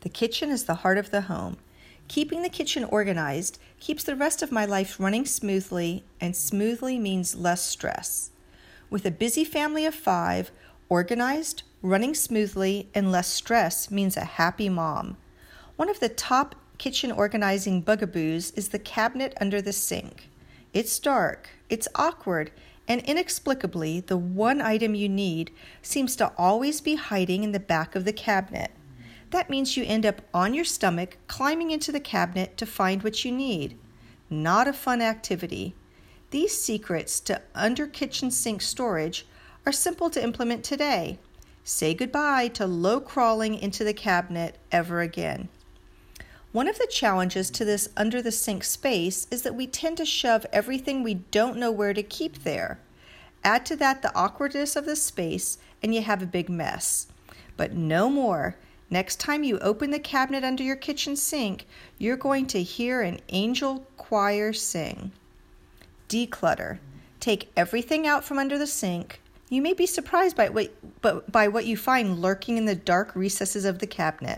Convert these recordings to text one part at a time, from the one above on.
The kitchen is the heart of the home. Keeping the kitchen organized keeps the rest of my life running smoothly, and smoothly means less stress. With a busy family of 5, organized, running smoothly, and less stress means a happy mom. One of the top kitchen organizing bugaboos is the cabinet under the sink. It's dark, it's awkward, and inexplicably, the one item you need seems to always be hiding in the back of the cabinet. That means you end up on your stomach climbing into the cabinet to find what you need. Not a fun activity. These secrets to under kitchen sink storage are simple to implement today. Say goodbye to low crawling into the cabinet ever again. One of the challenges to this under the sink space is that we tend to shove everything we don't know where to keep there. Add to that the awkwardness of the space and you have a big mess. But no more. Next time you open the cabinet under your kitchen sink, you're going to hear an angel choir sing. Declutter. Take everything out from under the sink. You may be surprised by what you find lurking in the dark recesses of the cabinet.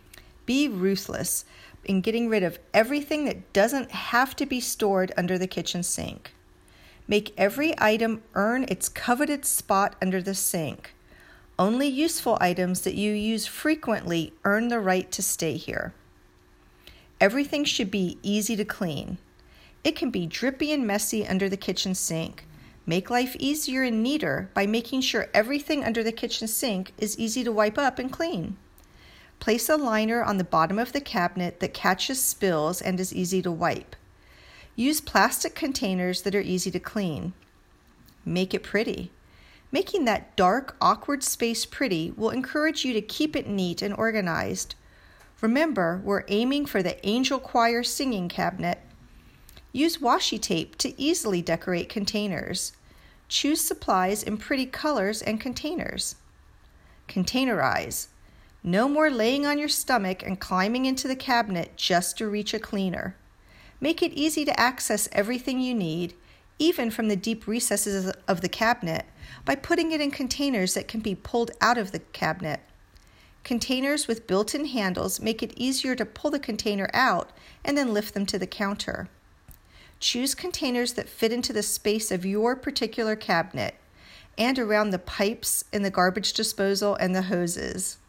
Be ruthless in getting rid of everything that doesn't have to be stored under the kitchen sink. Make every item earn its coveted spot under the sink. Only useful items that you use frequently earn the right to stay here. Everything should be easy to clean. It can be drippy and messy under the kitchen sink. Make life easier and neater by making sure everything under the kitchen sink is easy to wipe up and clean. Place a liner on the bottom of the cabinet that catches spills and is easy to wipe. Use plastic containers that are easy to clean. Make it pretty. Making that dark, awkward space pretty will encourage you to keep it neat and organized. Remember, we're aiming for the angel choir singing cabinet. Use washi tape to easily decorate containers. Choose supplies in pretty colors and containers. Containerize. No more laying on your stomach and climbing into the cabinet just to reach a cleaner. Make it easy to access everything you need, even from the deep recesses of the cabinet, by putting it in containers that can be pulled out of the cabinet. Containers with built-in handles make it easier to pull the container out and then lift them to the counter. Choose containers that fit into the space of your particular cabinet and around the pipes and the garbage disposal and the hoses.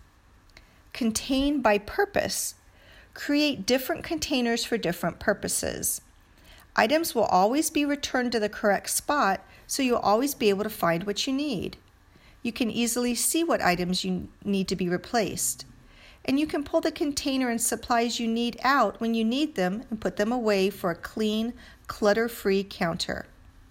Contain by purpose. Create different containers for different purposes. Items will always be returned to the correct spot, so you'll always be able to find what you need. You can easily see what items you need to be replaced. And you can pull the container and supplies you need out when you need them and put them away for a clean, clutter-free counter.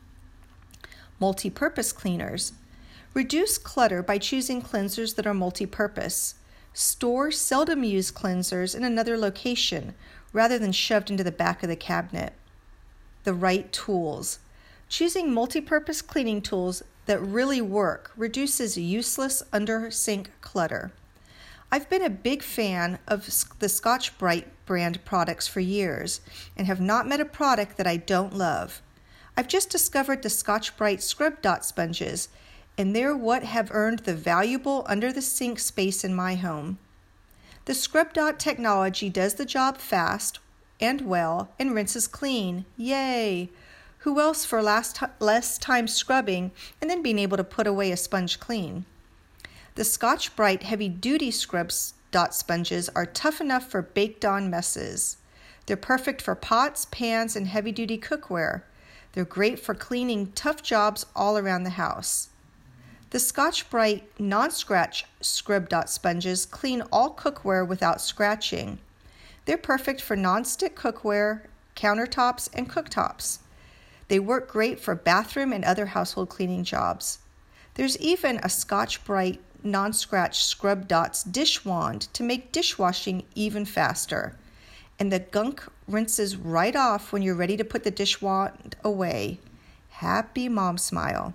Multi-purpose cleaners. Reduce clutter by choosing cleansers that are multi-purpose. Store seldom-used cleansers in another location rather than shoved into the back of the cabinet. The right tools. Choosing multi-purpose cleaning tools that really work reduces useless under-sink clutter. I've been a big fan of the Scotch-Brite brand products for years and have not met a product that I don't love. I've just discovered the Scotch-Brite Scrub Dot sponges, and they're what have earned the valuable under-the-sink space in my home. The Scrub Dot technology does the job fast and well and rinses clean. Yay! Who else for less time scrubbing and then being able to put away a sponge clean? The Scotch-Brite heavy-duty Scrub Dot sponges are tough enough for baked-on messes. They're perfect for pots, pans, and heavy-duty cookware. They're great for cleaning tough jobs all around the house. The Scotch-Brite non-scratch Scrub Dot sponges clean all cookware without scratching. They're perfect for non-stick cookware, countertops, and cooktops. They work great for bathroom and other household cleaning jobs. There's even a Scotch-Brite non-scratch Scrub Dots dish wand to make dishwashing even faster. And the gunk rinses right off when you're ready to put the dish wand away. Happy mom smile.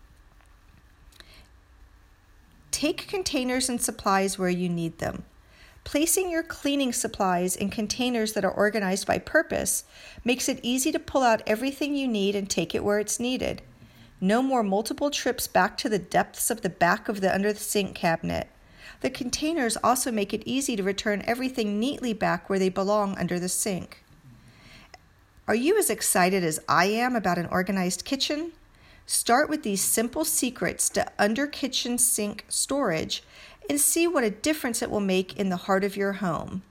Take containers and supplies where you need them. Placing your cleaning supplies in containers that are organized by purpose makes it easy to pull out everything you need and take it where it's needed. No more multiple trips back to the depths of the back of the under-the-sink cabinet. The containers also make it easy to return everything neatly back where they belong under the sink. Are you as excited as I am about an organized kitchen? Start with these simple secrets to under kitchen sink storage and see what a difference it will make in the heart of your home.